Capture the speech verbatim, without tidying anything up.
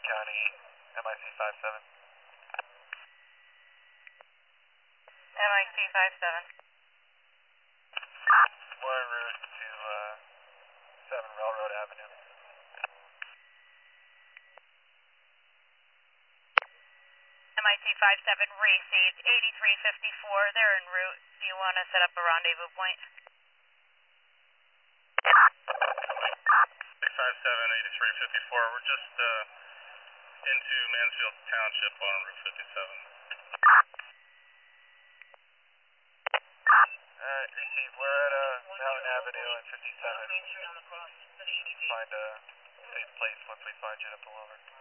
County, M I C five seven. M I C five seven. We're en route to uh, seven Railroad Avenue. M I C five seven received eighty-three fifty-four. They're en route. Do you want to set up a rendezvous point? six five seven, eighty-three fifty-four. We're just uh, into Mansfield Township on Route fifty-seven. Alright, received. We're at uh, Mountain Avenue and fifty-seven. Find a safe place once we find you to pull over.